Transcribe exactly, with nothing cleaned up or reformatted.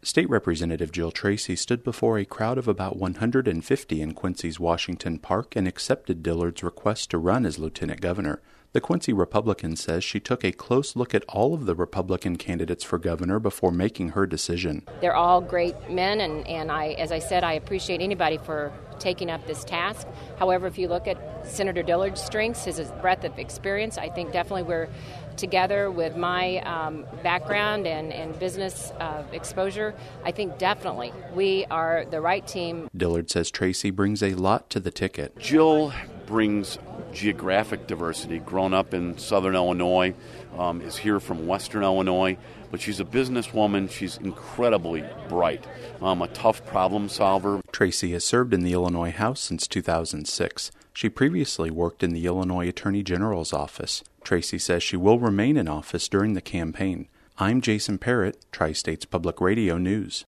State Representative Jill Tracy stood before a crowd of about one hundred fifty in Quincy's Washington Park and accepted Dillard's request to run as lieutenant governor. The Quincy Republican says she took a close look at all of the Republican candidates for governor before making her decision. They're all great men, and, and I, as I said, I appreciate anybody for taking up this task. However, if you look at Senator Dillard's strengths, his breadth of experience, I think definitely we're together with my um, background and, and business uh, exposure. I think definitely we are the right team. Dillard says Tracy brings a lot to the ticket. Jill brings geographic diversity, grown up in southern Illinois, um, is here from western Illinois, but she's a businesswoman. She's incredibly bright, um, a tough problem solver. Tracy has served in the Illinois House since two thousand six. She previously worked in the Illinois Attorney General's office. Tracy says she will remain in office during the campaign. I'm Jason Parrott, Tri-States Public Radio News.